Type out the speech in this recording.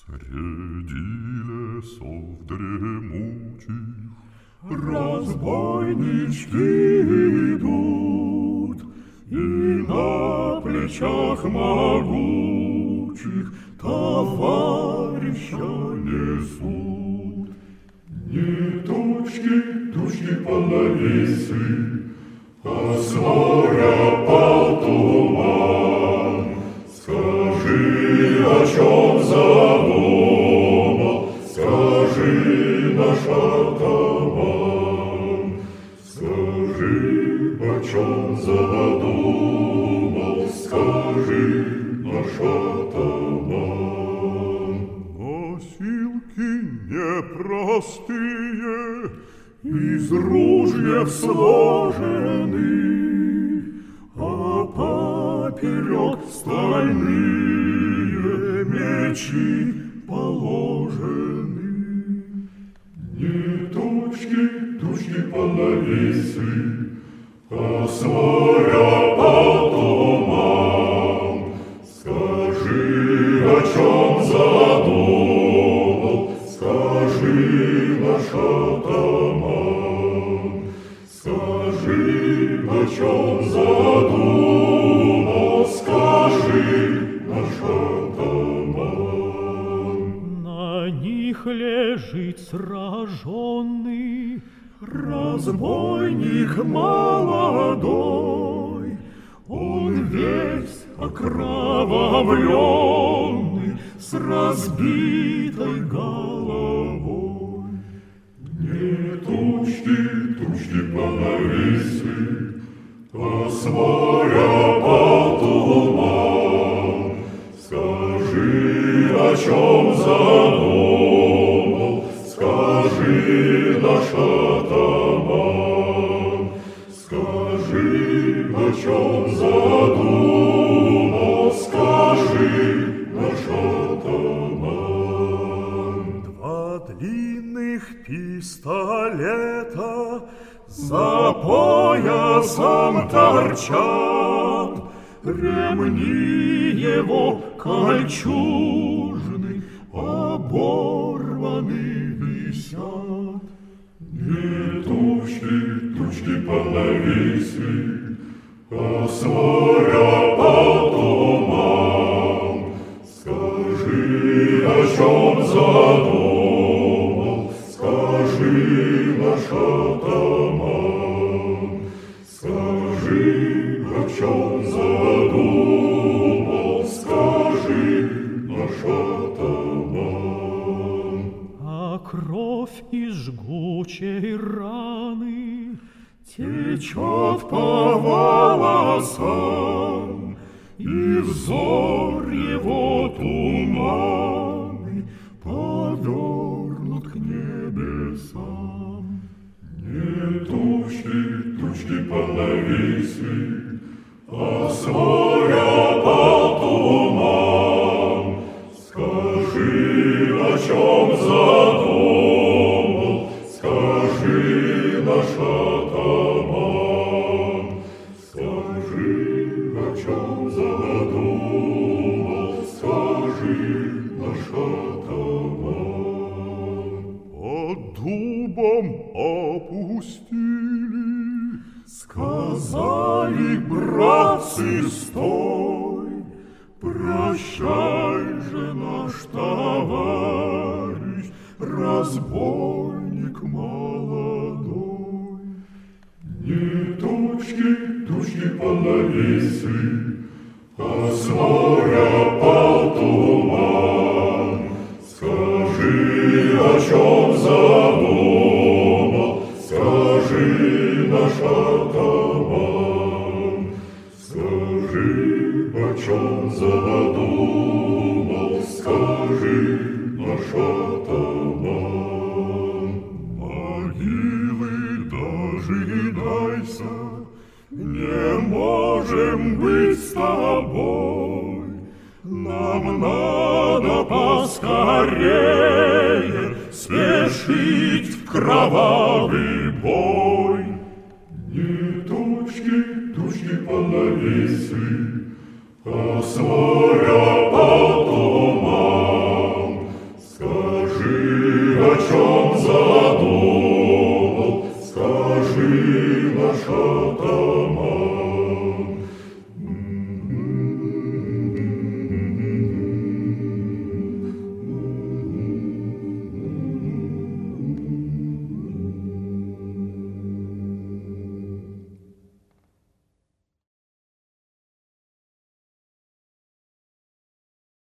Среди лесов дремучих разбойнички идут, и на плечах могучих товарища несут. Не тучки, тучки понависли, а с моря пал туман. Скажи, о чем задумал, скажи, наш атаман. Скажи, о чем задумал, скажи, наш атаман. Носилки непростые, из ружьев сложены, а поперек стальные мечи положены. Не тучки, тучки понависли, а с моря пал туман. Скажи, о чем задумал, скажи, наш атаман. Скажи, о чем задумал, скажи, наш атаман. На них лежит сраженный разбойник молодой, он весь окровавленный, с разбитой головой. Не тучки, тучки понависли, а с моря пал туман. Скажи, о чем задумал, скажи, наш атаман. Скажи, о чем задумал, скажи, наш атаман. два длинных пистолета за поясом торчат, ремни его кольчужны оборваны висят. Не тучки, тучки понависли, а с моря пал туман. Скажи, о чем задумал, скажи, наш атаман. Скажи, о чем задумал, скажи, наш атаман. А кровь из жгучей раны течет по волосам, и взор его туманный повернут к небесам. Не тучки, тучки понависли, а с моря пал туман. Скажи, о чем задумал, скажи, наш атаман. Скажи, о чем задумал, скажи, наш атаман. под дубом опустили. Сказали, братцы, стой, прощай же, наш товарищ, разбойник молодой. Не тучки, тучки понависли, а с моря пал туман. Скажи, о чем задумал, скажи, наш атаман. Скажи, о чем задумал, скажи, наш атаман. Могилы дожидайся, не можем быть с тобой. Нам надо поскорее спешить в кровавый бой. Не тучки, тучки понависли, а с моря пал туман. Скажи, наш атаман,